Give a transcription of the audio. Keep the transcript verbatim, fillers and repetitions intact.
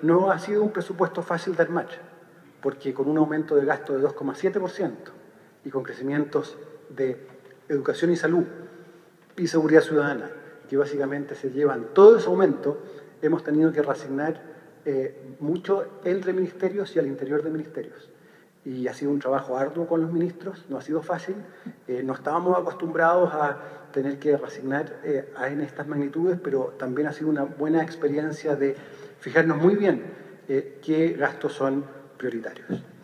no ha sido un presupuesto fácil de armar, porque con un aumento de gasto de dos coma siete por ciento y con crecimientos de educación y salud y seguridad ciudadana, que básicamente se llevan todo ese aumento, hemos tenido que reasignar eh, mucho entre ministerios y al interior de ministerios. Y ha sido un trabajo arduo con los ministros, no ha sido fácil, eh, no estábamos acostumbrados a tener que reasignar eh, en estas magnitudes, pero también ha sido una buena experiencia de fijarnos muy bien eh, qué gastos son prioritarios.